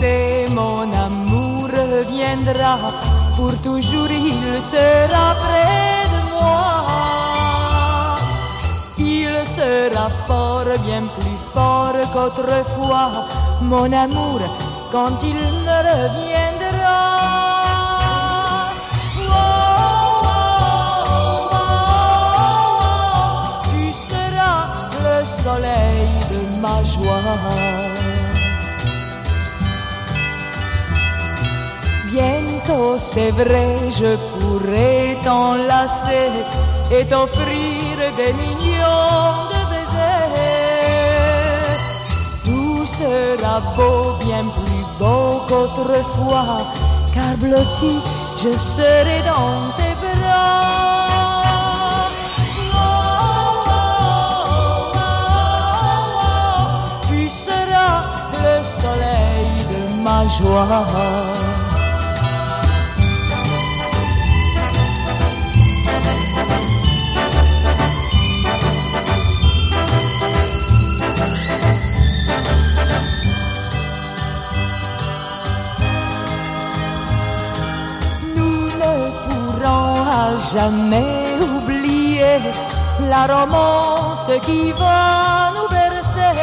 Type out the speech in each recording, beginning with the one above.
sais, mon amour reviendra, pour toujours il sera près de moi. Il sera fort, bien plus fort qu'autrefois, mon amour, quand il me reviendra. Tu seras le soleil de ma joie. Bientôt, c'est vrai, je pourrai t'enlacer et t'offrir des millions de baisers. Tout sera beau, bien plus beau qu'autrefois, car blotti, je serai dans tes bras. Tu seras le soleil de ma joie. Jamais oublier la romance qui va nous bercer.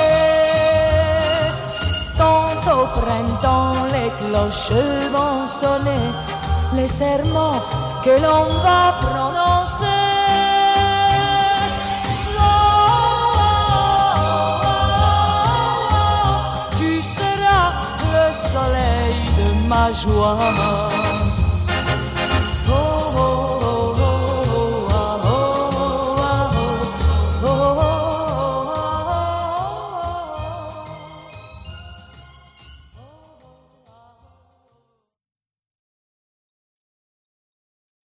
Quand au printemps les cloches vont sonner, les serments que l'on va prononcer. Tu seras le soleil de ma joie.